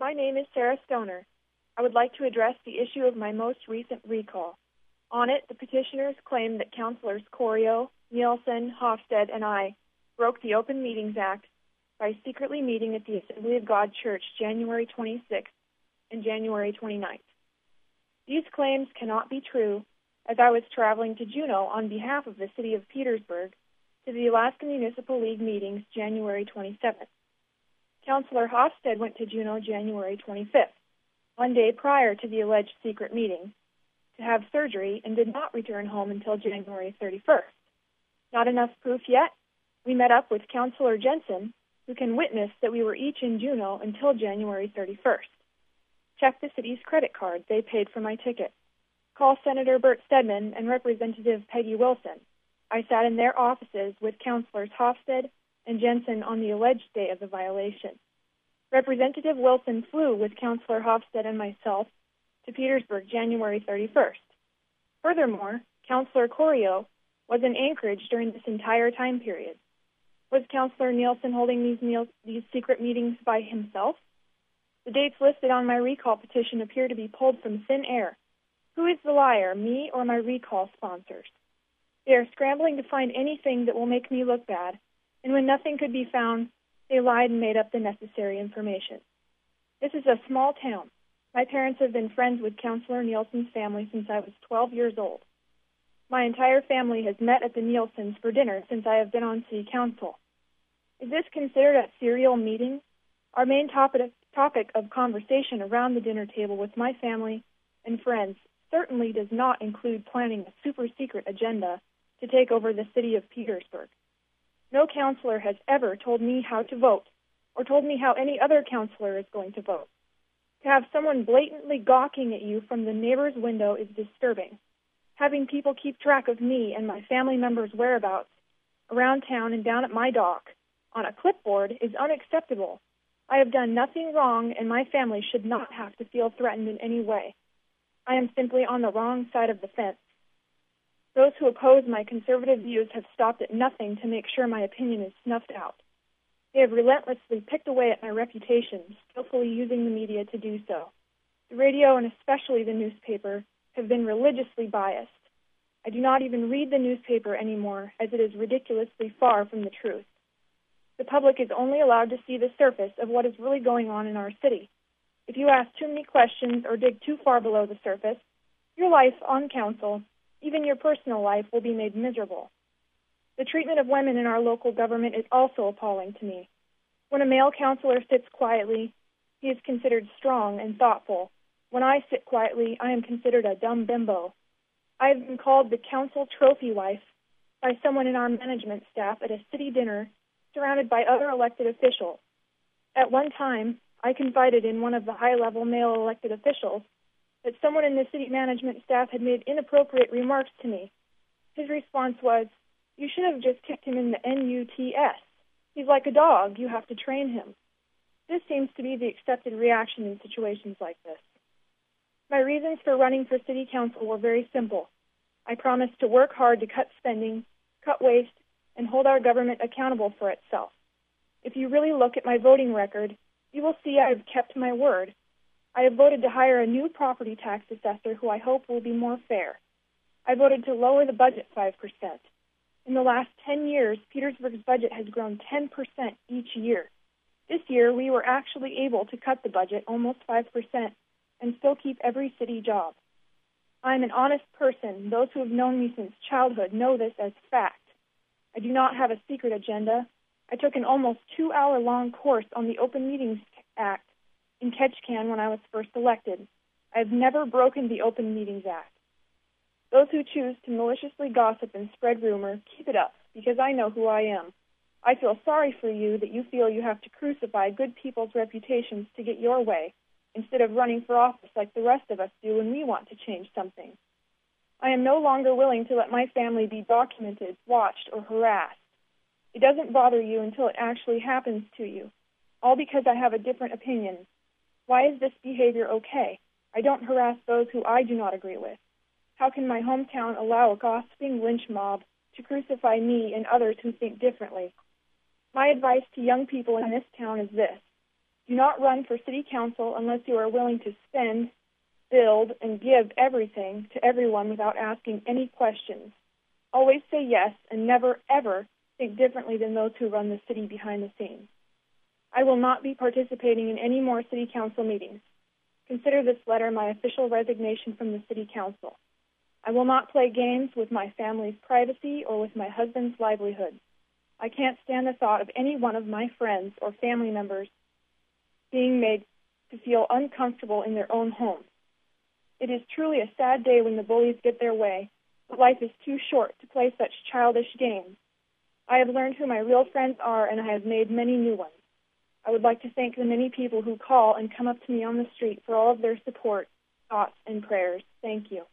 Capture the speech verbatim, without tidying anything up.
My name is Sarah Stoner. I would like to address the issue of my most recent recall. On it, the petitioners claim that Councilors Corio, Nielsen, Hofstede, and I broke the Open Meetings Act by secretly meeting at the Assembly of God Church January twenty-sixth and January twenty-ninth. These claims cannot be true, as I was traveling to Juneau on behalf of the City of Petersburg to the Alaska Municipal League meetings January twenty-seventh. Councilor Hofstede went to Juneau January twenty-fifth, one day prior to the alleged secret meeting, to have surgery and did not return home until January thirty-first. Not enough proof yet? We met up with Councilor Jensen, who can witness that we were each in Juneau until January thirty-first. Check the city's credit card. They paid for my ticket. Call Senator Bert Stedman and Representative Peggy Wilson. I sat in their offices with Councilors Hofstede and Jensen on the alleged day of the violation. Representative Wilson flew with Councilor Hofstede and myself to Petersburg January thirty-first. Furthermore, Councilor Corio was in Anchorage during this entire time period. Was Councilor Nielsen holding these, meals, these secret meetings by himself? The dates listed on my recall petition appear to be pulled from thin air. Who is the liar, me or my recall sponsors? They are scrambling to find anything that will make me look bad, and when nothing could be found, they lied and made up the necessary information. This is a small town. My parents have been friends with Councilor Nielsen's family since I was twelve years old. My entire family has met at the Nielsens for dinner since I have been on city council. Is this considered a serial meeting? Our main topic, topic of conversation around the dinner table with my family and friends certainly does not include planning a super-secret agenda to take over the city of Petersburg. No counselor has ever told me how to vote or told me how any other counselor is going to vote. To have someone blatantly gawking at you from the neighbor's window is disturbing. Having people keep track of me and my family members' whereabouts around town and down at my dock on a clipboard is unacceptable. I have done nothing wrong, and my family should not have to feel threatened in any way. I am simply on the wrong side of the fence. Those who oppose my conservative views have stopped at nothing to make sure my opinion is snuffed out. They have relentlessly picked away at my reputation, skillfully using the media to do so. The radio and especially the newspaper have been religiously biased. I do not even read the newspaper anymore, as it is ridiculously far from the truth. The public is only allowed to see the surface of what is really going on in our city. If you ask too many questions or dig too far below the surface, your life on council, even your personal life, will be made miserable. The treatment of women in our local government is also appalling to me. When a male counselor sits quietly, he is considered strong and thoughtful. When I sit quietly, I am considered a dumb bimbo. I have been called the council trophy wife by someone in our management staff at a city dinner surrounded by other elected officials. At one time, I confided in one of the high-level male elected officials that someone in the city management staff had made inappropriate remarks to me. His response was, "You should have just kicked him in the N U T S. He's like a dog. You have to train him." This seems to be the accepted reaction in situations like this. My reasons for running for city council were very simple. I promised to work hard to cut spending, cut waste, and hold our government accountable for itself. If you really look at my voting record, you will see I have kept my word. I have voted to hire a new property tax assessor who I hope will be more fair. I voted to lower the budget five percent. In the last ten years, Petersburg's budget has grown ten percent each year. This year, we were actually able to cut the budget almost five percent and still keep every city job. I am an honest person. Those who have known me since childhood know this as fact. I do not have a secret agenda. I took an almost two-hour-long course on the Open Meetings Act in Ketchikan when I was first elected. I have never broken the Open Meetings Act. Those who choose to maliciously gossip and spread rumor, keep it up, because I know who I am. I feel sorry for you that you feel you have to crucify good people's reputations to get your way, instead of running for office like the rest of us do when we want to change something. I am no longer willing to let my family be documented, watched, or harassed. It doesn't bother you until it actually happens to you, all because I have a different opinion. Why is this behavior okay? I don't harass those who I do not agree with. How can my hometown allow a gossiping lynch mob to crucify me and others who think differently? My advice to young people in this town is this. Do not run for city council unless you are willing to spend, build, and give everything to everyone without asking any questions. Always say yes and never, ever think differently than those who run the city behind the scenes. I will not be participating in any more city council meetings. Consider this letter my official resignation from the city council. I will not play games with my family's privacy or with my husband's livelihood. I can't stand the thought of any one of my friends or family members being made to feel uncomfortable in their own homes. It is truly a sad day when the bullies get their way, but life is too short to play such childish games. I have learned who my real friends are, and I have made many new ones. I would like to thank the many people who call and come up to me on the street for all of their support, thoughts, and prayers. Thank you.